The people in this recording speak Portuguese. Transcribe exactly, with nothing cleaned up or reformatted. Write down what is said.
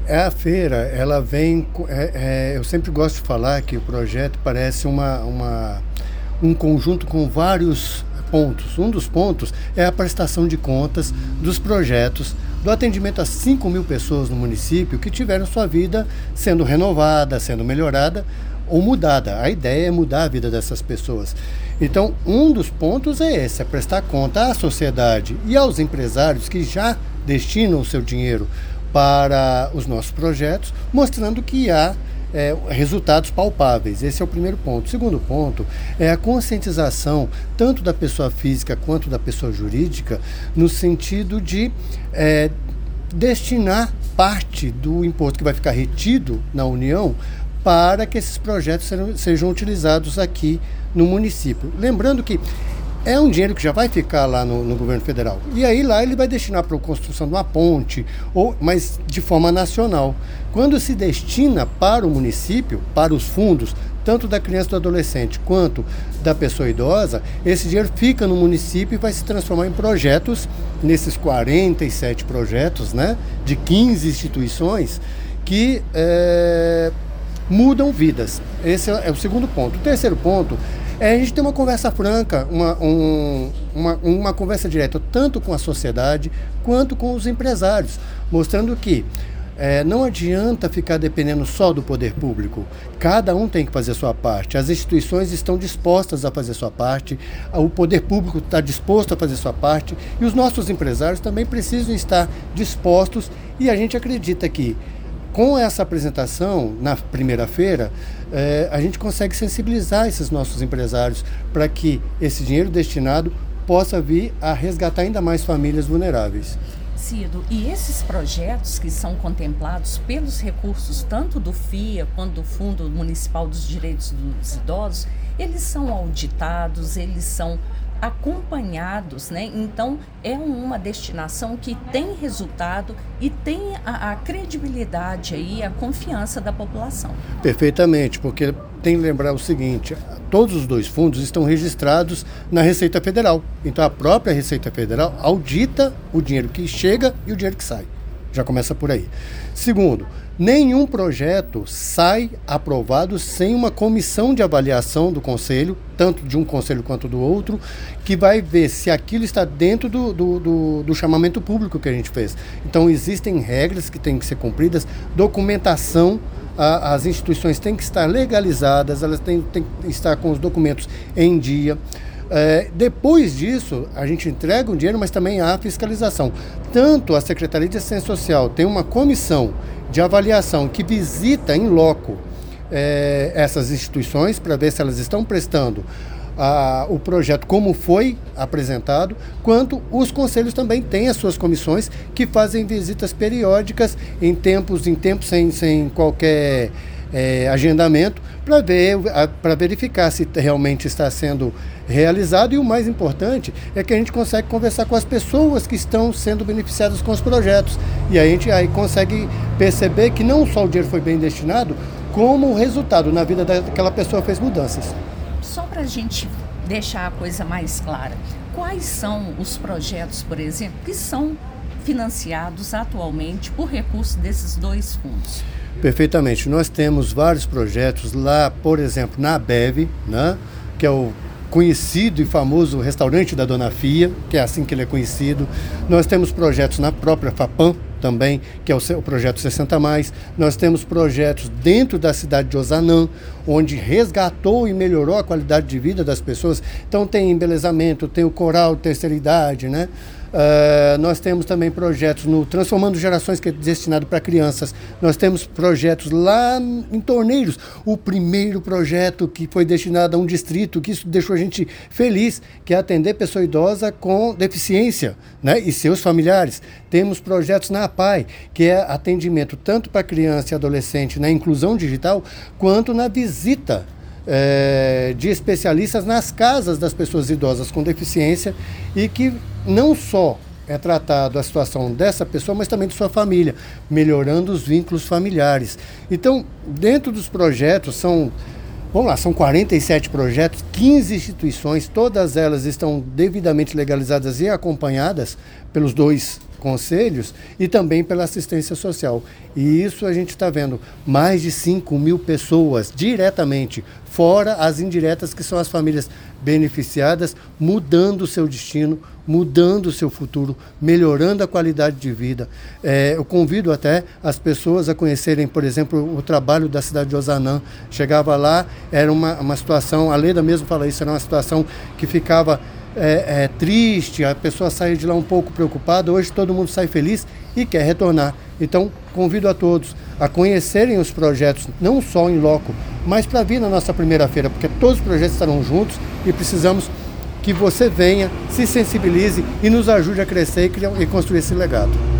É a feira, ela vem. co- é- é, eu sempre gosto de falar que o projeto parece uma, uma- um conjunto com vários pontos. Um dos pontos é a prestação de contas dos projetos do atendimento a cinco mil pessoas no município que tiveram sua vida sendo renovada, sendo melhorada ou mudada. A ideia é mudar a vida dessas pessoas. Então, um dos pontos é esse, é prestar conta à sociedade e aos empresários que já destinam o seu dinheiro para os nossos projetos, mostrando que há é, resultados palpáveis. Esse é o primeiro ponto. O segundo ponto é a conscientização tanto da pessoa física quanto da pessoa jurídica, no sentido de é, destinar parte do imposto que vai ficar retido na União para que esses projetos sejam, sejam utilizados aqui no município. Lembrando que é um dinheiro que já vai ficar lá no, no governo federal. E aí lá ele vai destinar para a construção de uma ponte, ou, mas de forma nacional. Quando se destina para o município, para os fundos, tanto da criança e do adolescente quanto da pessoa idosa, esse dinheiro fica no município e vai se transformar em projetos, nesses quarenta e sete projetos, né, de quinze instituições, que é, mudam vidas. Esse é o segundo ponto. O terceiro ponto é a gente ter uma conversa franca, uma, um, uma, uma conversa direta, tanto com a sociedade quanto com os empresários, mostrando que é, não adianta ficar dependendo só do poder público. Cada um tem que fazer a sua parte. As instituições estão dispostas a fazer a sua parte, o poder público está disposto a fazer a sua parte e os nossos empresários também precisam estar dispostos, e a gente acredita que com essa apresentação, na primeira-feira, eh, a gente consegue sensibilizar esses nossos empresários para que esse dinheiro destinado possa vir a resgatar ainda mais famílias vulneráveis. Cido, e esses projetos que são contemplados pelos recursos tanto do F I A quanto do Fundo Municipal dos Direitos dos Idosos, eles são auditados, eles são acompanhados, né? Então é uma destinação que tem resultado e tem a, a credibilidade aí, a confiança da população. Perfeitamente, porque tem que lembrar o seguinte, todos os dois fundos estão registrados na Receita Federal. Então a própria Receita Federal audita o dinheiro que chega e o dinheiro que sai. Já começa por aí. Segundo, nenhum projeto sai aprovado sem uma comissão de avaliação do conselho, tanto de um conselho quanto do outro, que vai ver se aquilo está dentro do, do, do, do chamamento público que a gente fez. Então existem regras que têm que ser cumpridas, documentação, a, as instituições têm que estar legalizadas, elas têm, têm que estar com os documentos em dia. É, depois disso, a gente entrega o dinheiro, mas também há fiscalização. Tanto a Secretaria de Assistência Social tem uma comissão de avaliação que visita em loco é, essas instituições para ver se elas estão prestando a, o projeto como foi apresentado, quanto os conselhos também têm as suas comissões que fazem visitas periódicas em tempos em tempos sem, sem qualquer é, agendamento para ver, para verificar se realmente está sendo realizado, e o mais importante é que a gente consegue conversar com as pessoas que estão sendo beneficiadas com os projetos, e a gente aí consegue perceber que não só o dinheiro foi bem destinado, como o resultado na vida daquela pessoa fez mudanças. Só para a gente deixar a coisa mais clara, quais são os projetos, por exemplo, que são financiados atualmente por recursos desses dois fundos? Perfeitamente. Nós temos vários projetos lá, por exemplo, na Abev, né, que é o conhecido e famoso restaurante da Dona Fia, que é assim que ele é conhecido. Nós temos projetos na própria FAPAM também, que é o, o projeto sessenta mais. Nós temos projetos dentro da cidade de Ozanam, onde resgatou e melhorou a qualidade de vida das pessoas. Então tem embelezamento, tem o coral de terceira idade, né? Uh, nós temos também projetos no Transformando Gerações, que é destinado para crianças. Nós temos projetos lá em Torneiros, o primeiro projeto que foi destinado a um distrito, que isso deixou a gente feliz, que é atender pessoa idosa com deficiência, né, e seus familiares. Temos projetos na APAI, que é atendimento tanto para criança e adolescente na inclusão digital, quanto na visita É, de especialistas nas casas das pessoas idosas com deficiência, e que não só é tratado a situação dessa pessoa, mas também de sua família, melhorando os vínculos familiares. Então, dentro dos projetos, são, vamos lá, são quarenta e sete projetos, quinze instituições, todas elas estão devidamente legalizadas e acompanhadas pelos dois conselhos e também pela assistência social. E isso a gente está vendo mais de cinco mil pessoas diretamente, fora as indiretas, que são as famílias beneficiadas, mudando o seu destino, mudando o seu futuro, melhorando a qualidade de vida. É, eu convido até as pessoas a conhecerem, por exemplo, o trabalho da cidade de Ozanam. Chegava lá, era uma, uma situação, a Leda mesmo fala isso, era uma situação que ficava é, é, triste, a pessoa saía de lá um pouco preocupada. Hoje todo mundo sai feliz e quer retornar. Então, convido a todos a conhecerem os projetos, não só em loco, mas para vir na nossa primeira feira, porque todos os projetos estarão juntos e precisamos que você venha, se sensibilize e nos ajude a crescer e, criar, e construir esse legado.